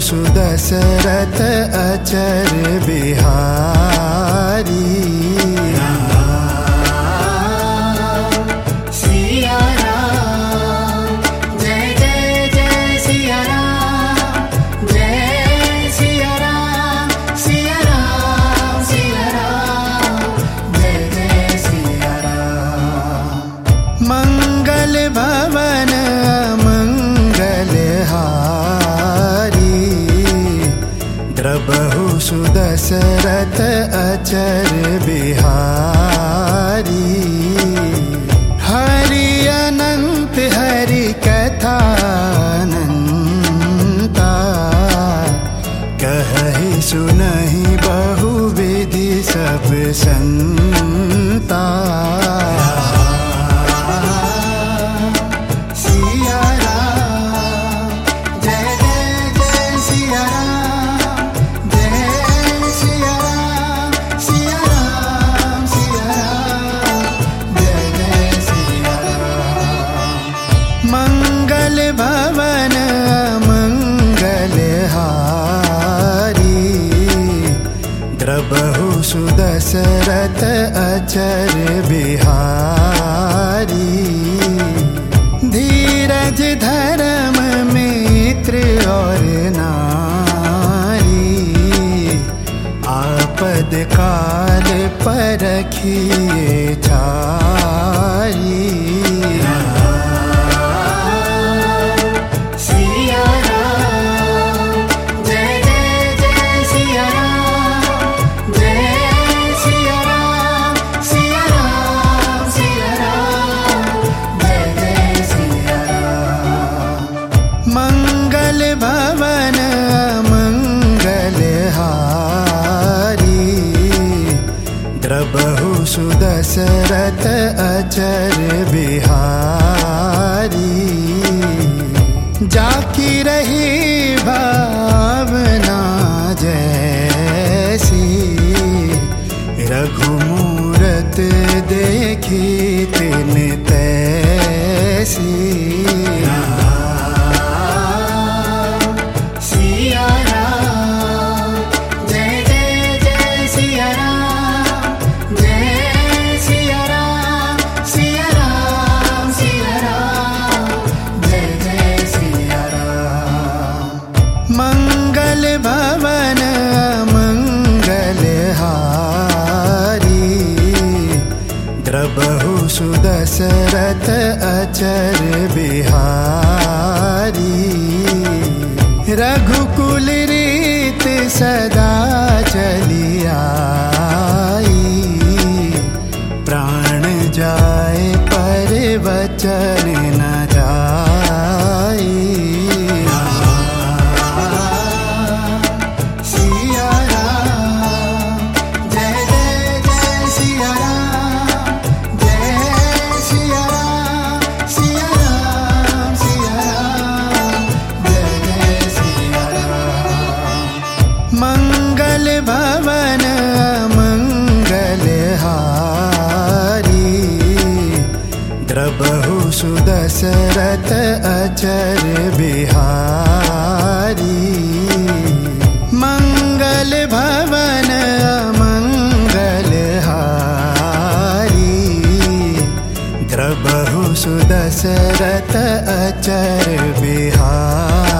सुदशरथ अचर बिहारी। सिया राम जय जय जय सिया राम, जय सिया राम, सिया राम सिया राम, जय जय सिया राम। मंगल भवन मंगलहारी, द्रबहु सुदशरथ अचर बिहारी। हरि अनंत हरि कथा अनंता, कहहि सुनहि बहुविधि सब संता। सिया राम जय जय जय सिया राम, जय सिया राम, सिया राम सिया राम, जय जय सिया राम। मंगल भवन मंगलहारी, द्रबहु सुदशरथ अचर बिहारी। धीरज धर्म मित्र और नारी, आपद काल परखिए छारी। सिया राम जय जय जय सिया राम, जय सिया राम, सिया राम सिया राम, जय जय सिया राम। मंगल भवन मंगलहारी, द्रबहु सुदशरथ अचर बिहारी। जाकी रही भावना जैसी, रघुमूरत देखी तिन तैसी। सिया राम जय जय जय सिया राम, जय सिया राम, सिया राम सिया राम, जय जय सिया राम। मंगल भवन मंगलहारी, द्रबहु सुदशरथ अचर बिहारी। रघुकुल रीत सदा चली आई, प्राण जाए पर वचन न जाई। सिया राम जय जय जय सिया राम, जय सिया राम, सिया राम सिया राम, जय जय सिया राम। मंगल भवन मंगलहारी, द्रबहु सुदशरथ अचर बिहारी। मंगल भवन मंगलहारी, द्रबहु सुदशरथ अचर बिहारी।